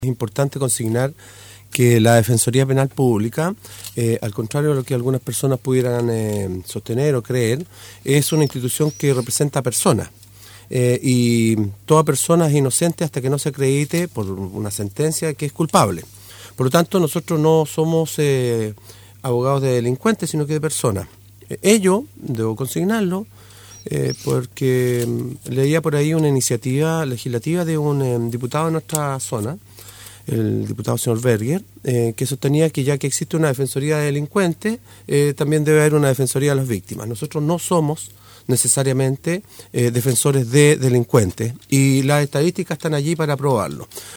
Es importante consignar que la Defensoría Penal Pública, al contrario de lo que algunas personas pudieran sostener o creer, es una institución que representa a personas. Y toda persona es inocente hasta que no se acredite por una sentencia que es culpable. Por lo tanto, nosotros no somos abogados de delincuentes, sino que de personas. Ello, debo consignarlo, porque leía por ahí una iniciativa legislativa de un diputado de nuestra zona, el diputado señor Berger, que sostenía que ya que existe una defensoría de delincuentes, también debe haber una defensoría de las víctimas. Nosotros no somos necesariamente defensores de delincuentes y las estadísticas están allí para probarlo.